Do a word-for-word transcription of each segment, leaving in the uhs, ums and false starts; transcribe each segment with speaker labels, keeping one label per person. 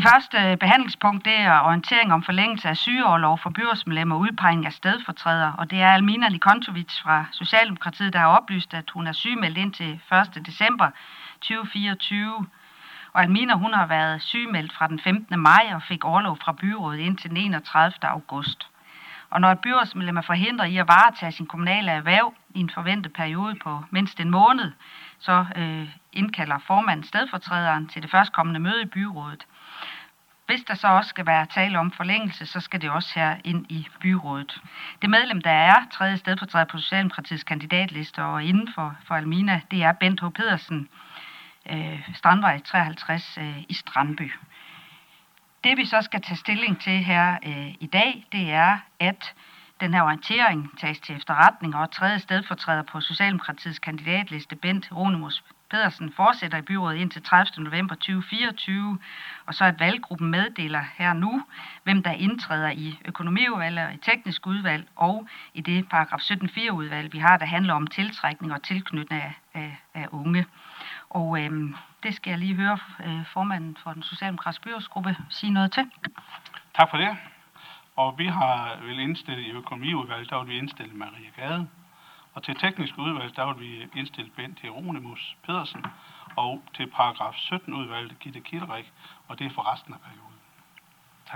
Speaker 1: Det første behandlingspunkt, det er orientering om forlængelse af sygeorlov for byrådsmedlemmer og udpegning af stedfortræder, og det er Almina Likontovic fra Socialdemokratiet, der har oplyst, at hun er sygemeldt indtil første december tyve fireogtyve. Og Almina, hun har været sygemeldt fra den femtende maj og fik orlov fra byrådet indtil den enogtredivte august. Og når et byrådsmedlem er forhindret i at varetage sin kommunale erhverv i en forventet periode på mindst en måned, så øh, indkalder formanden stedfortræderen til det førstkommende møde i byrådet. Hvis der så også skal være tale om forlængelse, så skal det også her ind i byrådet. Det medlem, der er tredje stedfortræder på Socialdemokratiets kandidatliste og inden for, for Almina, det er Bent H. Pedersen, øh, Strandvej treoghalvtreds øh, i Strandby. Det vi så skal tage stilling til her øh, i dag, det er, at den her orientering tages til efterretning, og tredje stedfortræder på Socialdemokratiets kandidatliste, Bent Hieronymus Pedersen, fortsætter i byrådet indtil tredivte november tyve fireogtyve, og så at valggruppen meddeler her nu, hvem der indtræder i økonomiudvalget og i teknisk udvalg, og i det paragraf sytten fire udvalg, vi har, der handler om tiltrækning og tilknytning af, af, af unge. Og øhm, det skal jeg lige høre øh, formanden for den socialdemokratiske byrådsgruppe sige noget til.
Speaker 2: Tak for det. Og vi har vel indstillet i økonomiudvalget, der vil vi indstille Maria Gade. Og til teknisk udvalg, der vil vi indstille Bent Hieronymus Pedersen. Og til paragraf sytten udvalget, Gitte Kilderik, og det er for resten af perioden. Tak.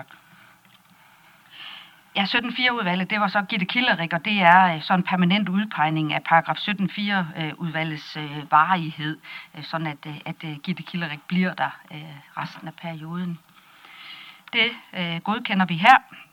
Speaker 1: Ja, sytten fire udvalget, det var så Gitte Kilderik, og det er så en permanent udpegning af paragraf sytten fire udvalgets øh, varighed, øh, sådan at, at øh, Gitte Kilderik bliver der øh, resten af perioden. Det øh, godkender vi her.